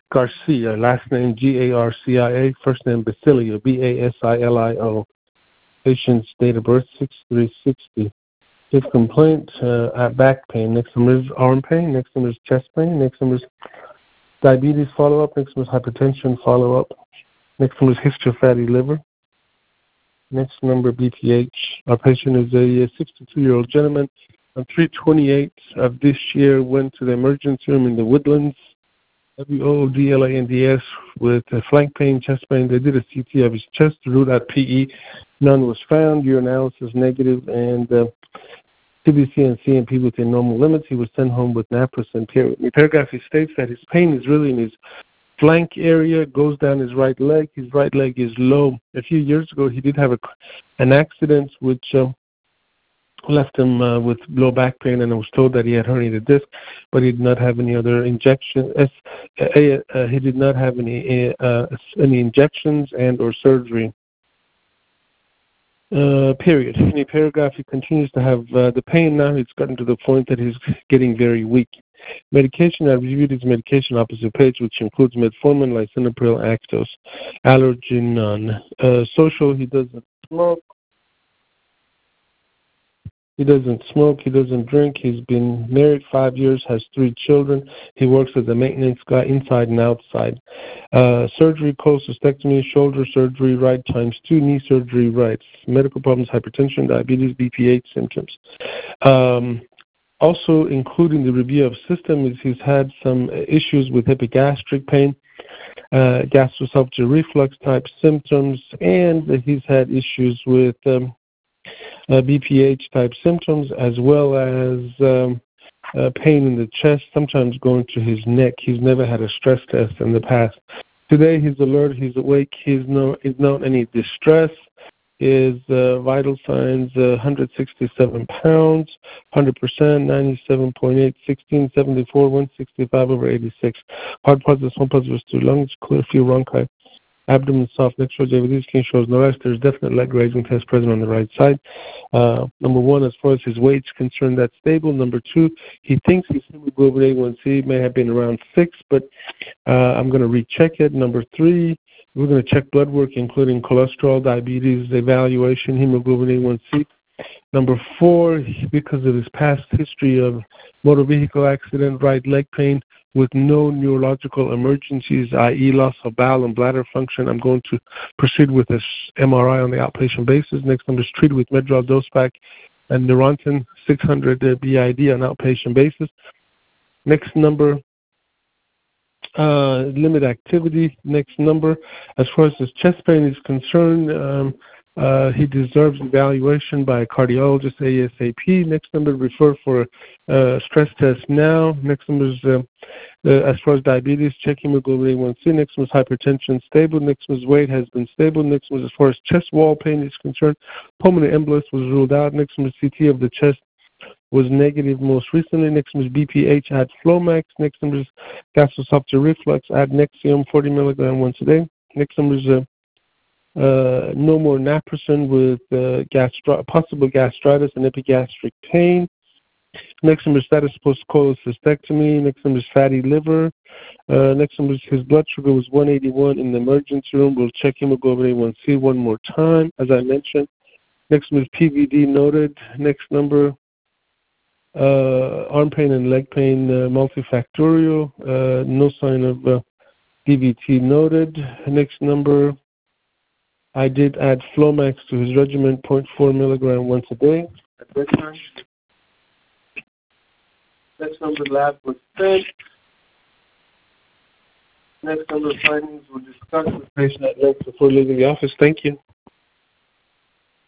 Garcia, last name Garcia, first name Basilio, Basilio. Patient's date of birth 6/3/60. His complaint at back pain. Next number is arm pain. Next number is chest pain. Next number is diabetes follow-up. Next number is hypertension follow-up. Next number is history of fatty liver. Next number, BPH. Our patient is a 62-year-old gentleman. On 3/28 of this year, went to the emergency room in the Woodlands, WODLANDS, with flank pain, chest pain. They did a CT of his chest, ruled out PE. None was found. Urinalysis negative, and CBC and CMP within normal limits. He was sent home with naproxen. In the paragraph, he states that his pain is really in his flank area, goes down his right leg. His right leg is low. A few years ago, he did have an accident which left him with low back pain, and I was told that he had herniated disc, but he did not have any other injection. He did not have any injections and or surgery. Period. In the paragraph, he continues to have the pain now. It's gotten to the point that he's getting very weak. Medication, I reviewed his medication opposite page, which includes metformin, lisinopril, Actos, allergen none. Social, he doesn't smoke. He doesn't drink. He's been married 5 years, has 3 children. He works as a maintenance guy inside and outside. Surgery, cholecystectomy, shoulder surgery, right ×2, knee surgery, right. Medical problems, hypertension, diabetes, BPH symptoms. Also including the review of system is he's had some issues with epigastric pain, gastroesophageal reflux type symptoms, and he's had issues with BPH type symptoms, as well as pain in the chest, sometimes going to his neck. He's never had a stress test in the past. Today he's alert, he's awake, he's not any distress. His vital signs, 167 pounds, 100%, 97.8, 1674, 165/86. Heart positive, one positive, 2 lungs, clear, few bronchi. Abdomen soft, neck shows JVD, skin shows no rest. There's definite leg raising test present on the right side. Number 1, as far as his weight's concerned, that's stable. Number 2, he thinks his hemoglobin A1C may have been around 6, but I'm going to recheck it. Number 3, we're going to check blood work, including cholesterol, diabetes, evaluation, hemoglobin A1C. Number 4, because of his past history of motor vehicle accident, right leg pain, with no neurological emergencies, i.e. loss of bowel and bladder function, I'm going to proceed with this MRI on the outpatient basis. Next number is treated with Medrol, Dospac, and Neurontin 600 BID on outpatient basis. Next number, limit activity. Next number, as far as his chest pain is concerned, he deserves evaluation by a cardiologist ASAP. Next number, refer for stress test now. Next number is, as far as diabetes, check hemoglobin A1C. Next one is hypertension, stable. Next one is weight has been stable. Next one is, as far as chest wall pain is concerned, pulmonary embolus was ruled out. Next one is CT of the chest was negative most recently. Next one is BPH, add Flomax. Next number is gastroesophageal reflux, add Nexium 40 milligram once a day. Next number is no more naproxen with possible gastritis and epigastric pain. Next number is status post cholecystectomy. Next number is fatty liver. Next number is his blood sugar was 181 in the emergency room. We'll check hemoglobin A1C one more time, as I mentioned. Next number is PVD noted. Next number, arm pain and leg pain multifactorial. No sign of DVT noted. Next number, I did add Flomax to his regimen, 0.4 milligram once a day at bedtime. Next number, lab was fed. Next number, findings were discussed with the patient at length before leaving the office. Thank you.